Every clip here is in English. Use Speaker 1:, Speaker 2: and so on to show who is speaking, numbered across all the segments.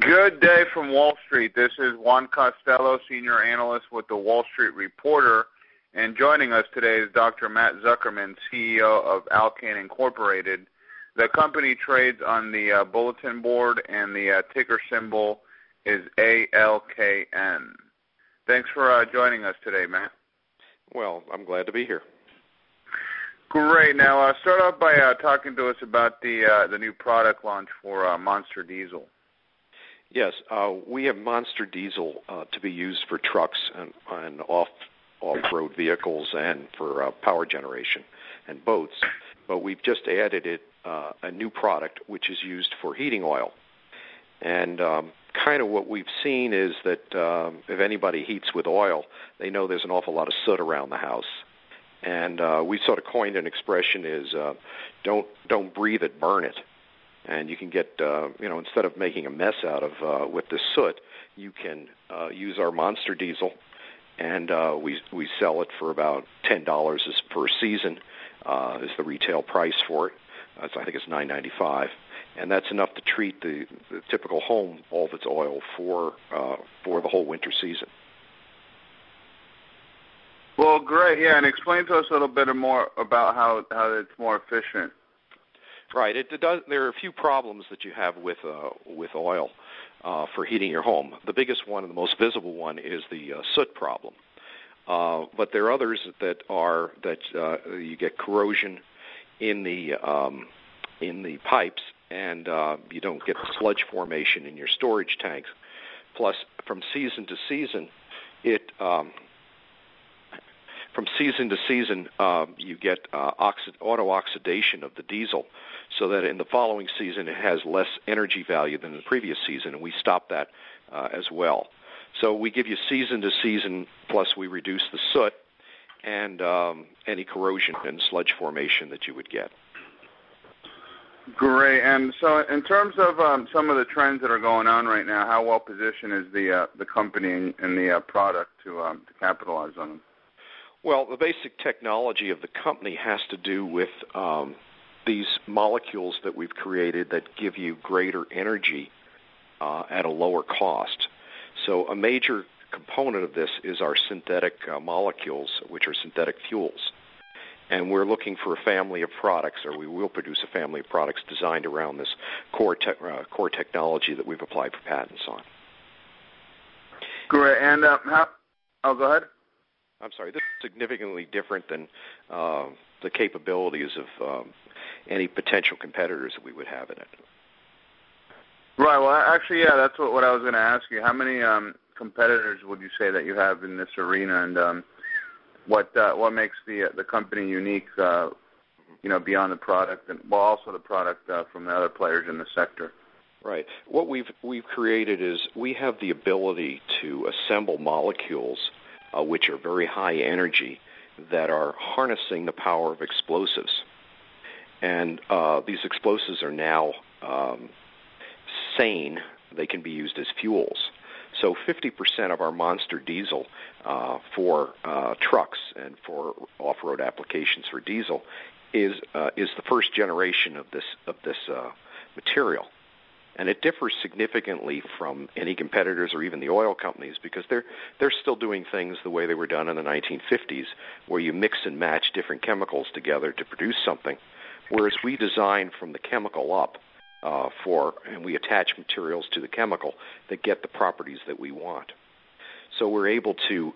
Speaker 1: Good day from Wall Street. This is Juan Costello, Senior Analyst with the Wall Street Reporter, and joining us today is Dr. Matt Zuckerman, CEO of Alkane Incorporated. The company trades on the bulletin board, and the ticker symbol is ALKN. Thanks for joining us today, Matt.
Speaker 2: Well, I'm glad to be here.
Speaker 1: Great. Now, start off by talking to us about the new product launch for Monster Diesel.
Speaker 2: Yes, we have Monster Diesel to be used for trucks and off-road vehicles and for power generation and boats. But we've just added a new product which is used for heating oil. And kind of what we've seen is that if anybody heats with oil, they know there's an awful lot of soot around the house. And we sort of coined an expression is don't breathe it, burn it. And you can get, instead of making a mess out of with the soot, you can use our Monster Diesel, and we sell it for about $10 per season is the retail price for it. I think it's $9.95, and that's enough to treat the typical home all of its oil for the whole winter season.
Speaker 1: Well, great, yeah, and explain to us a little bit more about how it's more efficient.
Speaker 2: Right. It does. There are a few problems that you have with oil for heating your home. The biggest one and the most visible one is the soot problem. But there are others that you get corrosion in the pipes, and you don't get the sludge formation in your storage tanks. Plus, from season to season, you get auto-oxidation of the diesel, so that in the following season it has less energy value than the previous season, and we stop that as well. So we give you season to season, plus we reduce the soot and any corrosion and sludge formation that you would get.
Speaker 1: Great. And so in terms of some of the trends that are going on right now, how well positioned is the company and the product to capitalize on them?
Speaker 2: Well, the basic technology of the company has to do with these molecules that we've created that give you greater energy at a lower cost. So a major component of this is our synthetic molecules, which are synthetic fuels. And we're looking for a family of products, or we will produce a family of products designed around this core technology that we've applied for patents on.
Speaker 1: Great. And go ahead.
Speaker 2: I'm sorry, this is significantly different than the capabilities of any potential competitors that we would have in it.
Speaker 1: Right. Well, actually, yeah, that's what I was going to ask you. How many competitors would you say that you have in this arena, and what makes the company unique, beyond the product, and also the product from the other players in the sector?
Speaker 2: Right. What we've created is we have the ability to assemble molecules which are very high energy, that are harnessing the power of explosives. And these explosives are now sane. They can be used as fuels. So 50% of our Monster Diesel for trucks and for off-road applications for diesel is the first generation of this material. And it differs significantly from any competitors or even the oil companies, because they're still doing things the way they were done in the 1950s, where you mix and match different chemicals together to produce something, whereas we design from the chemical up and we attach materials to the chemical that get the properties that we want. So we're able to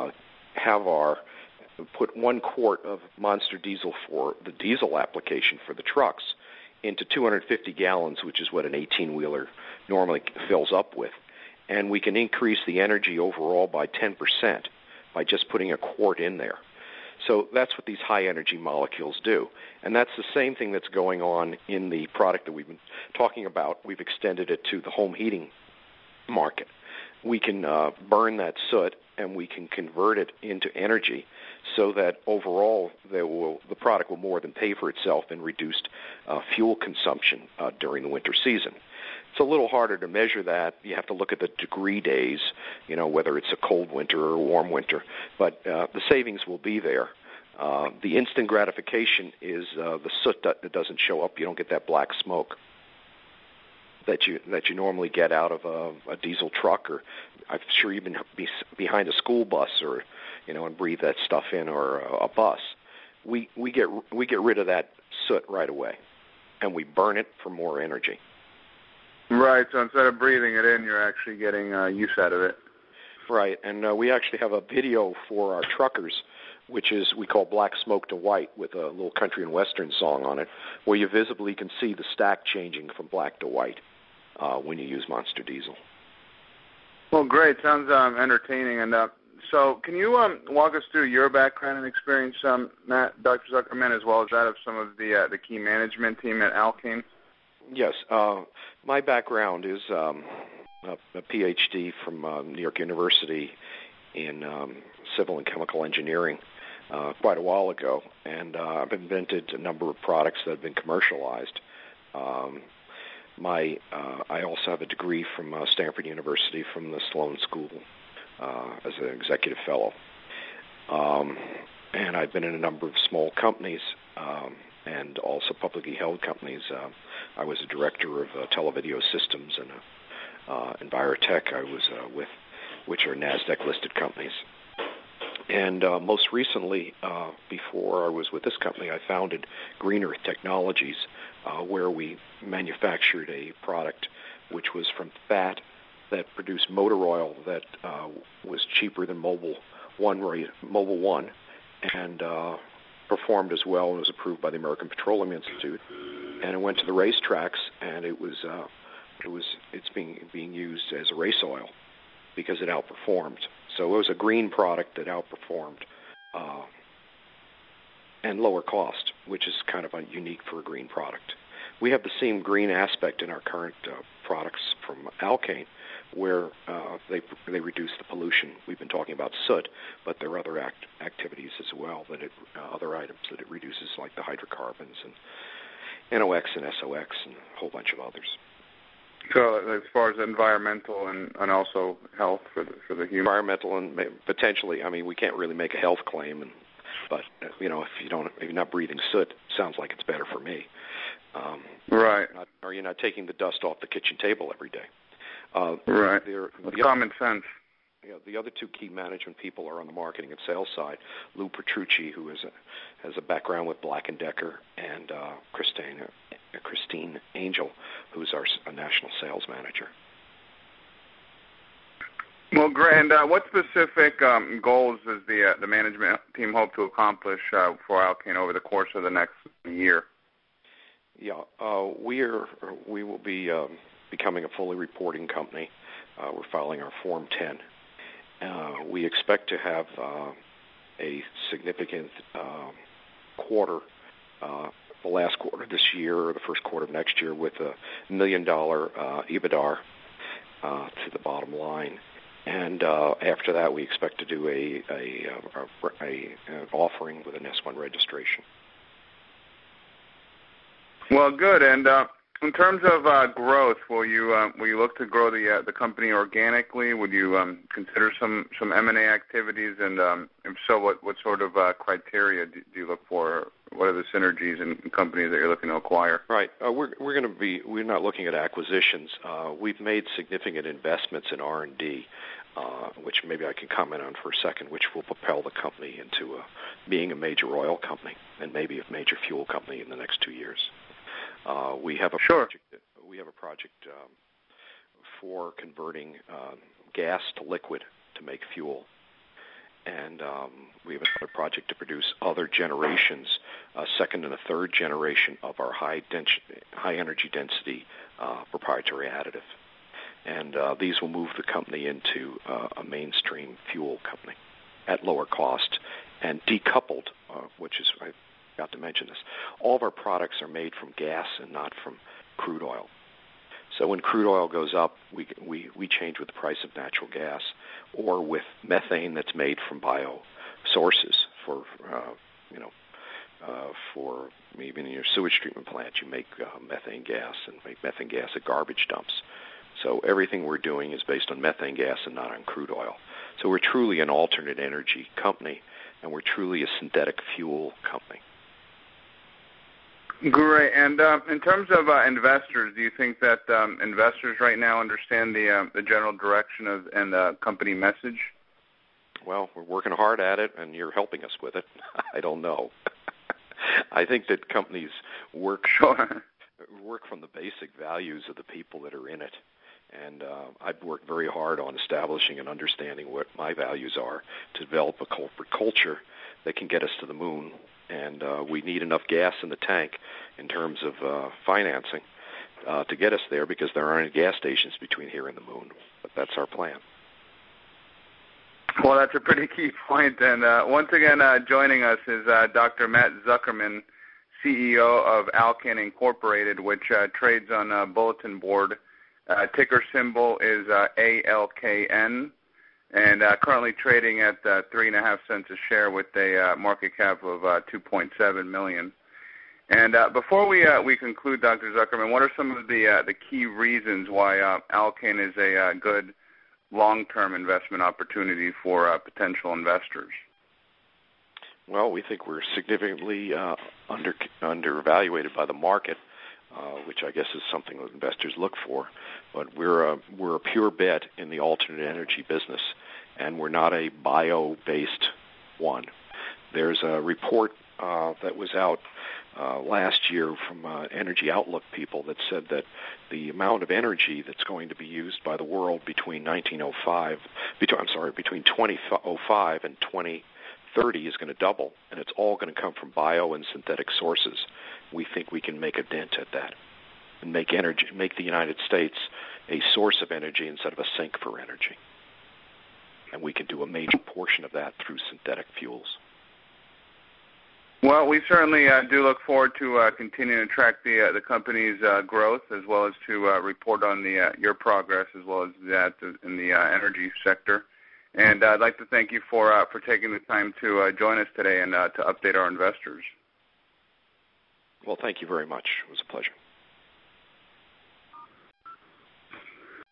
Speaker 2: put 1 quart of Monster Diesel for the diesel application for the trucks into 250 gallons, which is what an 18-wheeler normally fills up with. And we can increase the energy overall by 10% by just putting a quart in there. So that's what these high-energy molecules do. And that's the same thing that's going on in the product that we've been talking about. We've extended it to the home heating market. We can burn that soot, and we can convert it into energy, so that overall the product will more than pay for itself in reduced fuel consumption during the winter season. It's a little harder to measure that. You have to look at the degree days, whether it's a cold winter or a warm winter. But the savings will be there. The instant gratification is the soot that doesn't show up. You don't get that black smoke. that you normally get out of a diesel truck, or I'm sure you've been behind a school bus, or and breathe that stuff in, or a bus. We get rid of that soot right away, and we burn it for more energy.
Speaker 1: Right. So instead of breathing it in, you're actually getting use out of it.
Speaker 2: Right, and we actually have a video for our truckers, which is we call Black Smoke to White, with a little country and western song on it, where you visibly can see the stack changing from black to white when you use Monster Diesel.
Speaker 1: Well, great. Sounds entertaining. And so can you walk us through your background and experience, Matt, Dr. Zuckerman, as well as that of some of the key management team at Alkane?
Speaker 2: Yes. My background is a PhD from New York University in civil and chemical engineering quite a while ago, and I've invented a number of products that have been commercialized. I also have a degree from Stanford University from the Sloan School as an executive fellow. And I've been in a number of small companies and also publicly held companies. I was a director of Televideo Systems and Envirotech I was with, which are NASDAQ-listed companies. And most recently, before I was with this company, I founded Green Earth Technologies, where we manufactured a product which was from fat that produced motor oil that was cheaper than Mobil 1, and performed as well and was approved by the American Petroleum Institute. And it went to the racetracks, and it's being used as a race oil because it outperformed. So it was a green product that outperformed and lower cost, which is kind of unique for a green product. We have the same green aspect in our current products from Alkane, where they reduce the pollution. We've been talking about soot, but there are other activities as well, other items that it reduces, like the hydrocarbons and NOx and SOx and a whole bunch of others.
Speaker 1: So as far as environmental and also health for the human?
Speaker 2: Environmental and potentially, we can't really make a health claim, but if you're not breathing soot, it sounds like it's better for me.
Speaker 1: Right.
Speaker 2: Or you're not taking the dust off the kitchen table every day.
Speaker 1: Right. Common sense.
Speaker 2: The other two key management people are on the marketing and sales side. Lou Petrucci, who has a background with Black & Decker, and Christine Angel, who's our national sales manager.
Speaker 1: Well, great. And what specific goals does the management team hope to accomplish for Alkane over the course of the next year?
Speaker 2: Yeah, we will be becoming a fully reporting company. We're filing our Form 10. We expect to have a significant quarter, the last quarter this year or the first quarter of next year, with $1 million EBITDA to the bottom line. And after that, we expect to do an offering with an S1 registration. Well,
Speaker 1: good. And in terms of growth, will you look to grow the company organically? Would you consider some M&A activities? And if so, what sort of criteria do you look for? What are the synergies in companies that you're looking to acquire?
Speaker 2: Right. We're not looking at acquisitions. We've made significant investments in R&D, which maybe I can comment on for a second, which will propel the company into being a major oil company and maybe a major fuel company in the next 2 years. We have a project. We have a project for converting gas to liquid to make fuel, and we have another project to produce other generations, second and a third generation of our high energy density proprietary additive, and these will move the company into a mainstream fuel company at lower cost and decoupled, which is I forgot to mention this. All of our products are made from gas and not from crude oil. So when crude oil goes up, we change with the price of natural gas, or with methane that's made from bio sources. For even in your sewage treatment plant, you make methane gas and make methane gas at garbage dumps. So everything we're doing is based on methane gas and not on crude oil. So we're truly an alternate energy company, and we're truly a synthetic fuel company.
Speaker 1: Great. And in terms of investors, do you think that investors right now understand the general direction and the company message?
Speaker 2: Well, we're working hard at it, and you're helping us with it. I don't know. I think that companies work from the basic values of the people that are in it. And I've worked very hard on establishing and understanding what my values are to develop a corporate culture that can get us to the moon. And we need enough gas in the tank in terms of financing to get us there, because there aren't any gas stations between here and the moon. But that's our plan.
Speaker 1: Well, that's a pretty key point. And once again, joining us is Dr. Matt Zuckerman, CEO of Alcan Incorporated, which trades on Bulletin Board. Ticker symbol is ALKN, and currently trading at 3.5 cents a share with a market cap of $2.7 million. And before we conclude, Dr. Zuckerman, what are some of the key reasons why Alcan is a good long-term investment opportunity for potential investors?
Speaker 2: Well, we think we're significantly undervaluated by the market, which I guess is something that investors look for. But we're a pure bet in the alternate energy business, and we're not a bio-based one. There's a report that was out last year from Energy Outlook people that said that the amount of energy that's going to be used by the world between 2005 and 2030 is going to double, and it's all going to come from bio and synthetic sources. We think we can make a dent at that and make the United States a source of energy instead of a sink for energy. And we can do a major portion of that through synthetic fuels.
Speaker 1: Well, we certainly do look forward to continuing to track the company's growth, as well as to report on your progress, as well as that in the energy sector. And I'd like to thank you for taking the time to join us today and to update our investors.
Speaker 2: Well, thank you very much. It was a pleasure.